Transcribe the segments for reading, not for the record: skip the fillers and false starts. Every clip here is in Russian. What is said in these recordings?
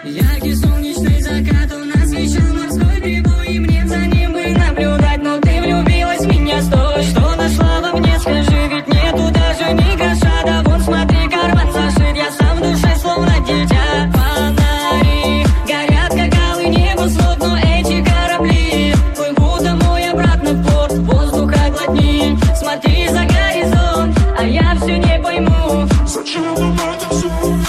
Яркий солнечный закат, у нас вещал морской прибой, и мне за ним бы наблюдать, но ты влюбилась в меня, стой. Что нашла во мне, скажи, ведь нету даже ни гроша. Да вон смотри, карман зашит, я сам в душе словно дитя. Фонари горят, как алый небосвод, но эти корабли плывут домой обратно в порт. Воздуха глотни, смотри за горизонт, а я все не пойму, зачем нам это все?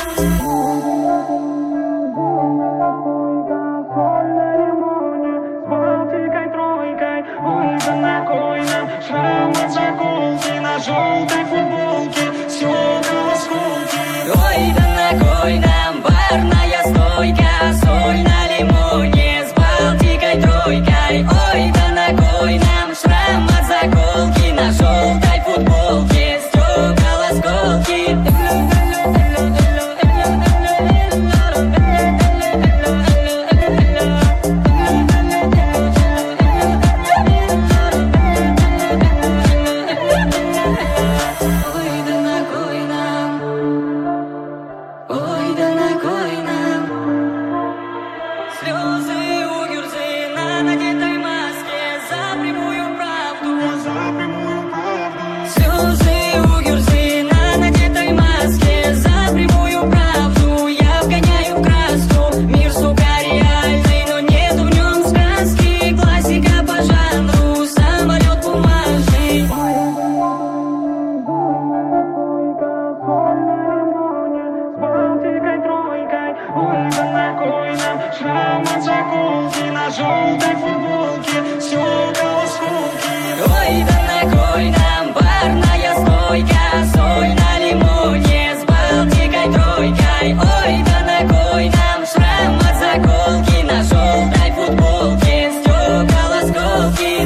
Желтой футболке, все колосколки. Ой, да на кой нам барная стойка, соль на лимоне с Балтикой тройкой. Ой, да на кой нам шрам от заколки на желтой футболке, стекол осколки. Шрам от заколки на желтой футболке, все колосколки. Ой, да на кой нам барная стойка, соль на лимоне с Балтикой тройкой. Ой, да на кой нам шрам от заколки на желтой футболке, стекол осколки.